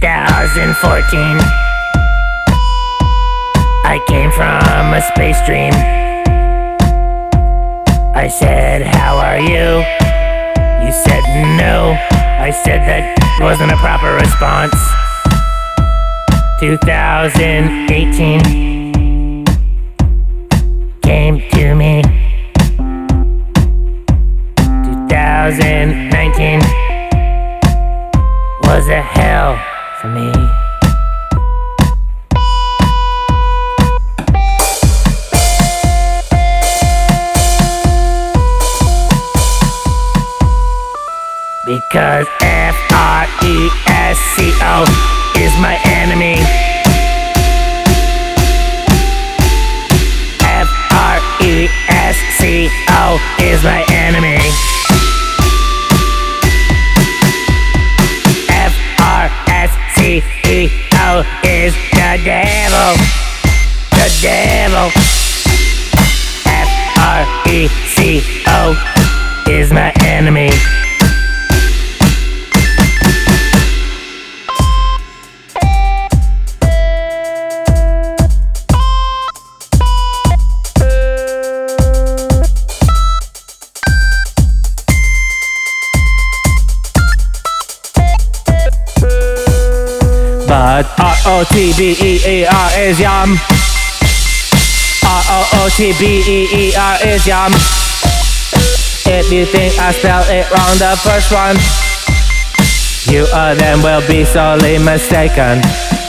2014. I came from a space dream. I said, how are you? You said no. I said that wasn't a proper response. 2018 came to me. 2019 was a hell for me. Because F-R-E-S-C-O is my enemy. F-R-E-S-C-O is my enemy. F-R-S-C-E-O is the devil. The devil. F-R-E-C-O is my enemy. But R-O-T-B-E-E-R is yum. R-O-O-T-B-E-E-R is yum. If you think I spelled it wrong the first one, you then will be sorely mistaken.